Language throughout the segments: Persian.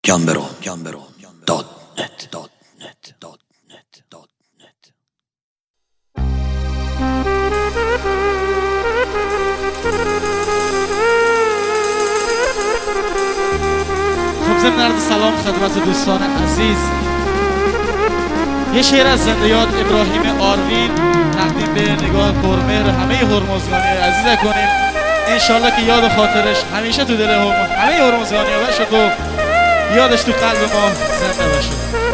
gambero.net خب ضمن عرض سلام خدمت دوستان عزیز، یه شعر از زنده یاد ابراهیم آروین تقدیم به نگاه پرمهر همه هرمزگانی عزیز کنیم. انشالله که یاد و خاطرش همیشه تو دل همه هرمزگانی ها باشه و یادش تو قلب ما زنده باشه.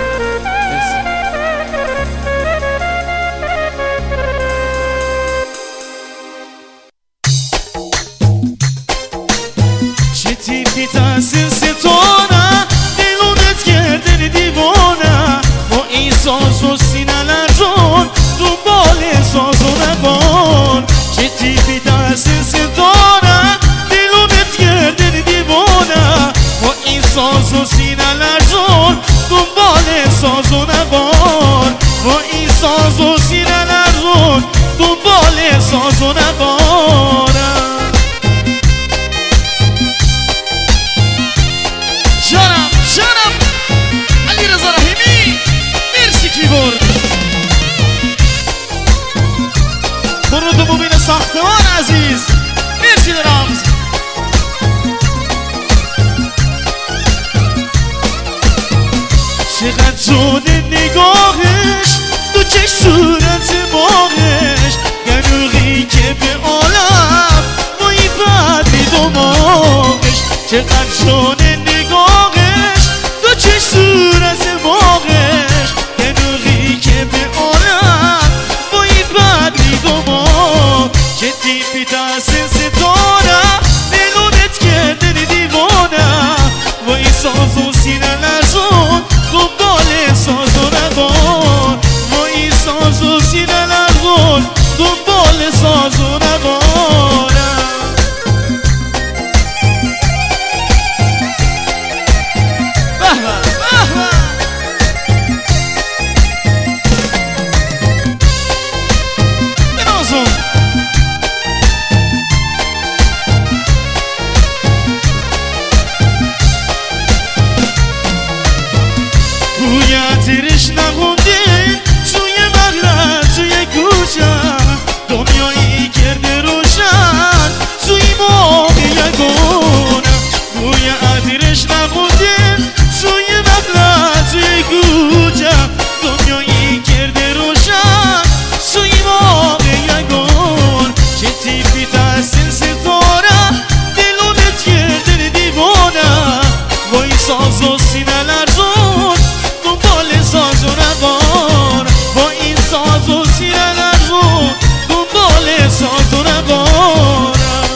چه تیپی تحصیل ستاره دلونت کردن دیوانه با این ساز و سینه لرزون دنبال ساز و نبان. چه تیپی تحصیل ستاره دلونت کردن دیوانه با این ساز و سینه لرزون دنبال ساز و نبان. با این ساز و سینه لرزون دنبال ساز و نبان. جانم علی رضا رحیمی مرسی کیبورد برو تو مبین ساختمان عزیز مرسی درامز. چقدر جون نگاهش دو چشم صورت ماهش گنوغی که به عالم مایی بدی دماغش. چقدر جون نگاهش دو چشم صورت ماهش گنوغی که به عالم مایی بدی دماغ. چه تیپی تحصیل ستاره دلونت کردن دیوانه با این ساز و سینه لرزون دنبال ساز و نبان. با این ساز و سینه لرزون دنبال ساز و نبان. تیرش نخونده توی بغلت توی کوچه دنیایی کرده روشن توی ماه یگونه. بوی عطرش نخونده توی بغلت توی کوچه دنیایی کرده روشن توی ماه یگونه. چه تیپی تحصیل ستاره دلونت کرده دیوانه با این ساز و سینه لرزون دنبال ساز و نبان. با این ساز و سینه لرزون دنبال ساز و نبان.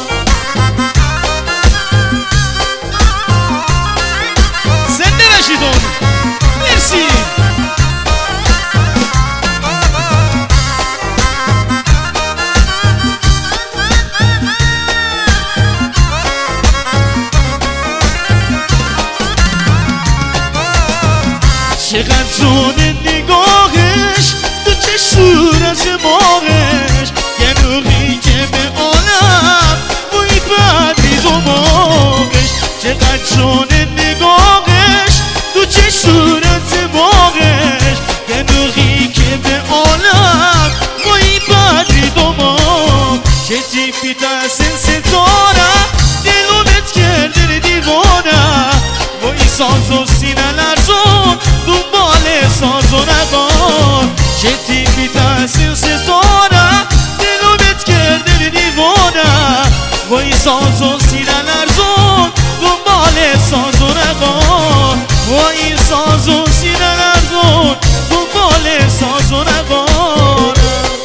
زنده نشیدون مرسی. چقدر جون نگاهش دو چشم صورت ماهش گنوغی که به عالم بوی بدی دماغش. چقدر جون نگاهش دو چشم صورت ماهش گنوغی که به عالم بوی بدی دماغ. چه تیپی تحصیل ستاره دلونت کردن دیوانه با این ساز و سینه لرزون دنبال ساز و نبان. چه تیپی تحصیل ستاره دلونت کردن دیوانه با این ساز و سینه لرزون دنبال ساز و نبان. با این ساز و سینه لرزون دنبال ساز و نبان.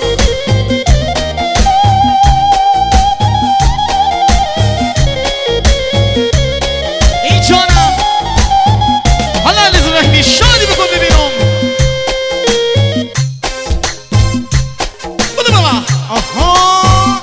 این جانم حالا علی رضا رحیمی شادی بکن ببینم. بده بابا آها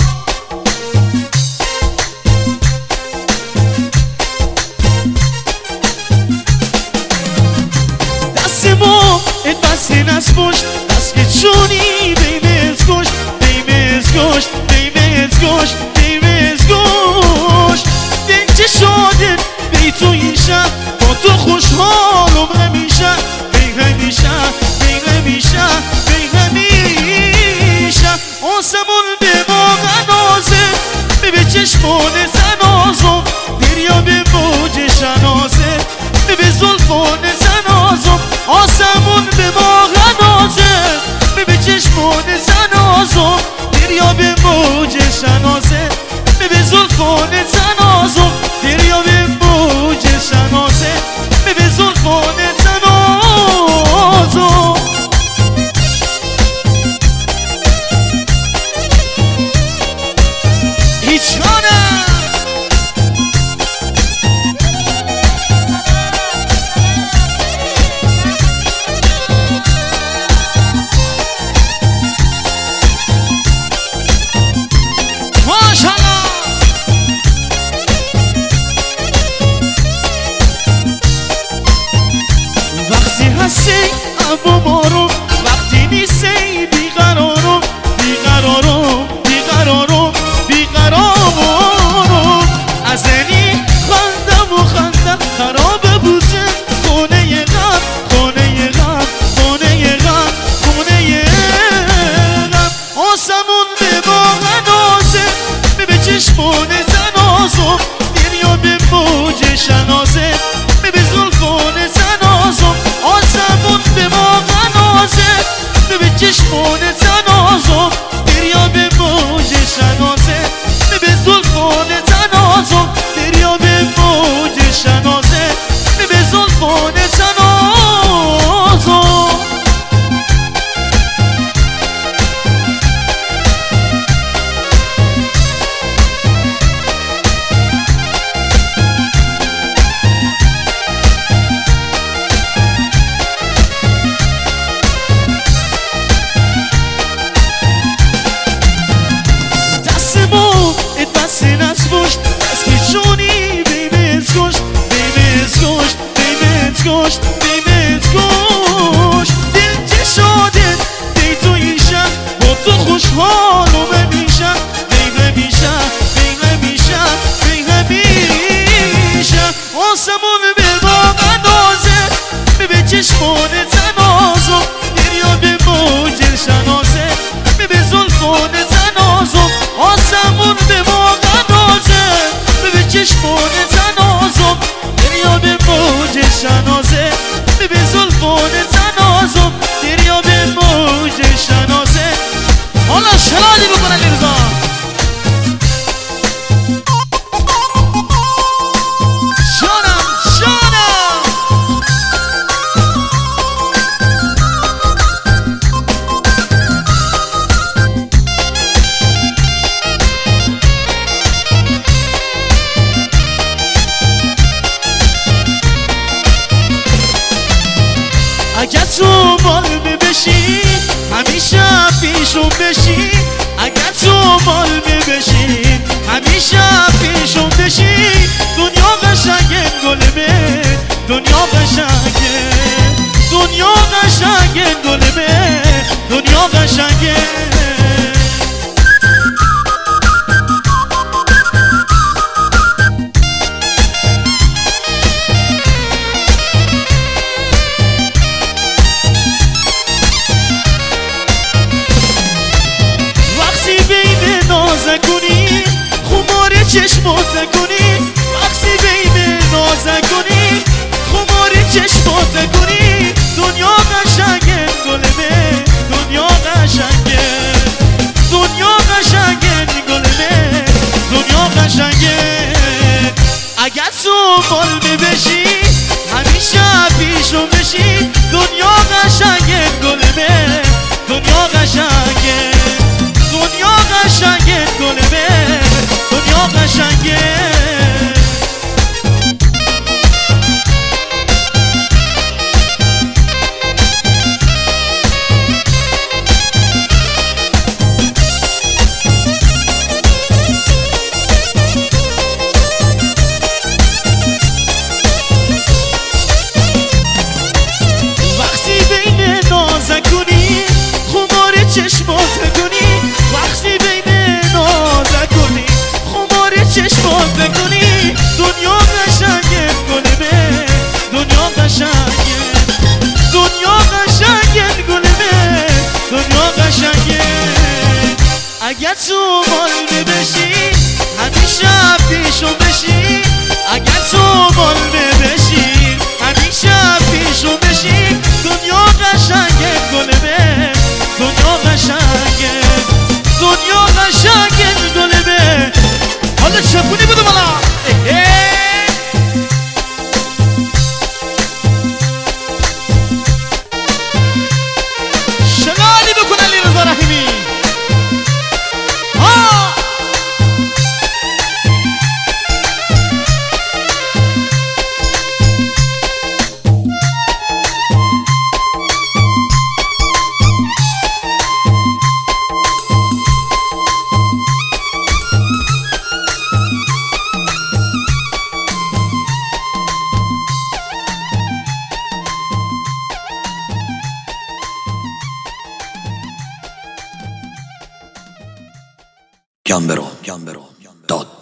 دست ما دست نست پشت دست که چونی بیمز گشت بیمز گشت بیمز گشت بیمز گشت دنچه شادت بی تو این شب با تو خوشحالم همیشه بی همیشه بی همیشه بی همیشه آسمون به ما نازه به چشمان زنازم دریا به موج شنازه به زلفان زنازم آسمون به ما نازه به چشمان زنازم دریا به موج شنازه به زلفان زنازم دریا به موج شنازه به زلفان زنازم هیچ ابو مارم وقتی نیستی بیقرارم بیقرارم بیقرارم بیقرارم از اینی خندم و خندم خراب بوزه خونه غم خونه غم خونه غم خونه غم آسمون به ما نازه به چشمان زنازم دریا به موج شنازه به زلفان زنازم آسمون به ما نازه به چشمان زنازم دریا به موج شنازه به زلفان زنازم دریا به موج شنازه به زلفان زنازم گوشت بیمت گوشت دل چه شاده دی تویشم با تو خوشحالم همیشه بی همیشه بی همیشه بی همیشه آسمون به ما نازه به چشمان زنازم دریا به موج شنازه به زلفان زنازم آسمون به ما نازه به چشمان زنازم دریا به موج شنازه به زلفان زنازم دریا به موج شنازه حالا شلادی بکنه لیرزا شانم شانم اگر تو مال بشی همیشه پیشم بشی اگر تو مال بشی همیشه پیشم بشی دنیا قشنگه گلمه دنیا قشنگه دنیا قشنگه گلمه دنیا قشنگه کنی خمار چشمات کنی وقتی بین نازه کنی خمار چشمات کنی دنیا قشنگه گلمه دنیا قشنگه دنیا قشنگه گلمه دنیا قشنگه اگر تو مال بشی همیشه پیشم بشی دنیا قشنگه گلمه دنیا قشنگه دنیا قشنگه گلمه دنیا قشنگه وقتی بین نازه کنی خمار چشمات کنی وقتی بین نازه کنی خمار چشمات قشنگه دنیا قشنگه گلمه دنیا قشنگه اگر تو مال بشی همیشه پیشو بشی اگر تو مال بشی همیشه پیشو بشی دنیا قشنگه گلمه دنیا قشنگه دنیا قشنگه گلمه حالا چپونی بودو بالا شغالی بکن علی رضا رحیمی Gambero.